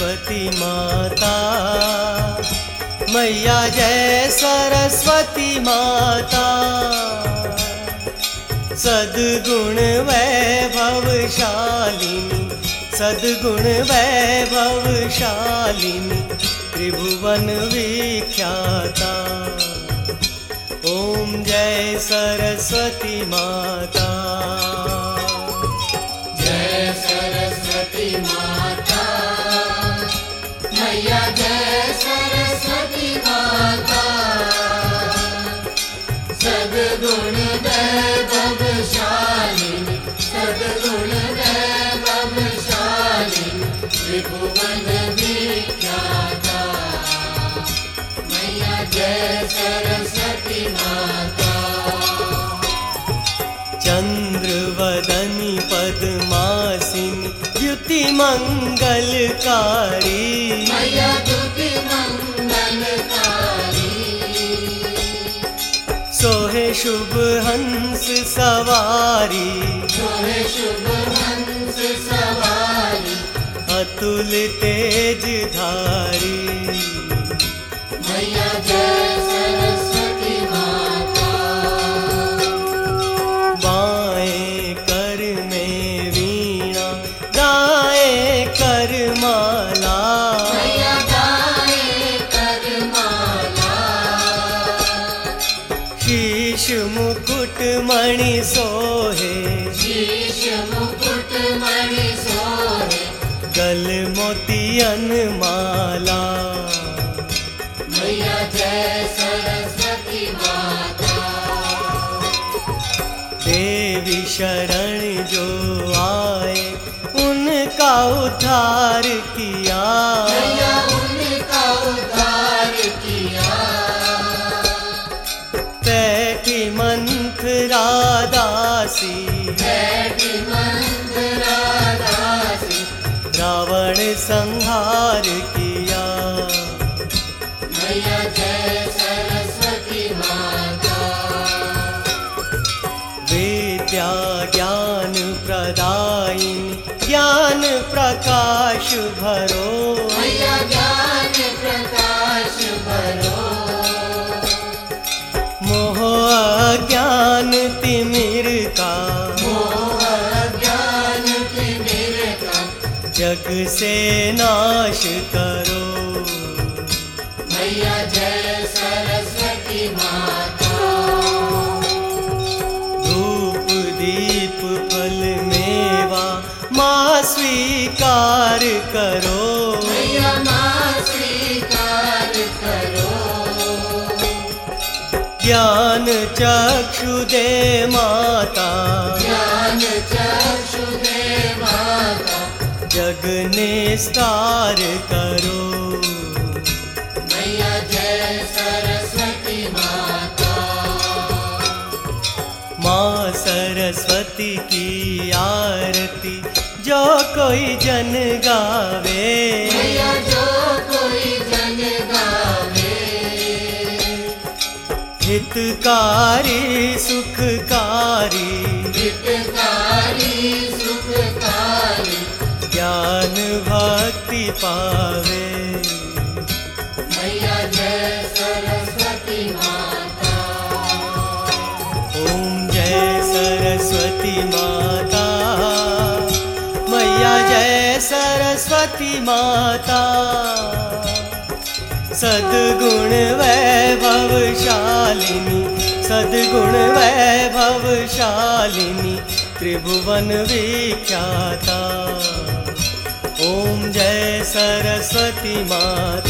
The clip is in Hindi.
सरस्वती माता, मैया जय सरस्वती माता। सद्गुण वैभवशालिनी, सद्गुण वैभवशालिनी, त्रिभुवन विख्याता। ओम जय सरस्वती माता। जय सरस्वती माता, मैया जय सरस्वती माता। सद्गुण वैभवशालिनी, सद्गुण वैभवशालिनी, त्रिभुवन विख्याता। मैया जय सरस्वती माता। चंद्रवदनी पद्मासिनी, द्युति मंगलकारी, मैया द्युति मंगलकारी। सोहे शुभ हंस सवारी, सोहे शुभ हंस सवारी, अतुल तेज धारी। मैया जय सरस्वती माता। बाएं कर में वीणा, दाएं कर माला, मैया दाएं कर माला। शीश मुकुट मणि सोहे, शीश मुकुट मणि सोहे, गल मोतियन माला। मैया जय सरस्वती माता। देवी शरण जो आए, उनका उद्धार किया, मैया उनका उद्धार किया। बैठी मंथरा दासी, बैठी मंथरा दासी, रावण संहार किया। मैया जय सरस्वती माता। विद्या ज्ञान प्रदायिनी, ज्ञान प्रकाश भरो, मैया ज्ञान प्रकाश भरो। मोह अज्ञान तिमिरता, मोह ज्ञान तिमिरता, जग से नाश करो। मैया जय सरस्वती माता। धूप दीप फल मेवा, माँ स्वीकार करो, मैया माँ स्वीकार करो। ज्ञान चक्षु दे माता, ज्ञान चक्षु दे माता। जग निस्तार करो। मैया जय सरस्वती माता। माँ सरस्वती की आरती जो कोई जन गावे, मैया जो कोई जन गावे। हितकारी सुखकारी, हितकारी सुखकारी, ज्ञान भक्ति पावे। मैया जय सरस्वती माता। ओम जय सरस्वती माता, मैया जय सरस्वती माता। सद्गुण वैभवशालिनी, सद्गुण वैभवशालिनी, त्रिभुवन विख्याता। ओम जय सरस्वती माता।